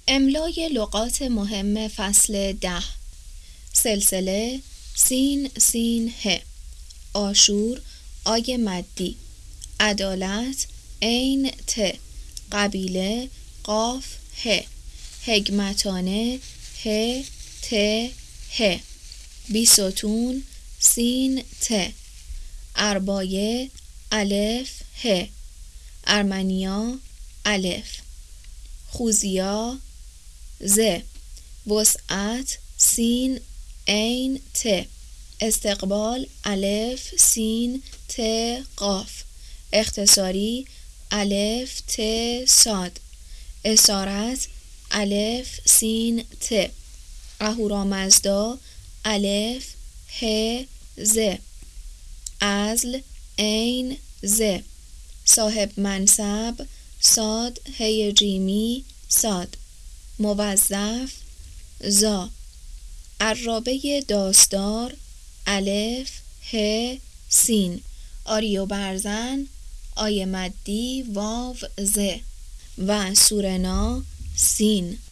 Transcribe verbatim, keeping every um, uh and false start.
املای لغات مهم فصل ده. سلسله سین سین ه. آشور آی مدی. عدالت عین ت. قبیله قاف ه. حکمتانه ه ت ه. بیستون سین ت. اربایه الف ه. ارمنیا الف. خوزیا ز. وسعت سین عین ت. استقبال الف سین ت قاف. اختصاری الف ت صاد. اسارت الف سین ت. اهورامزدا الف ه ز. عزل عین ز. صاحب منصب صاد هی جیمی صاد. موظف زا. عرابه داستار الف ه سین. آری و برزن آی مدی واو ز. و سورنا سین.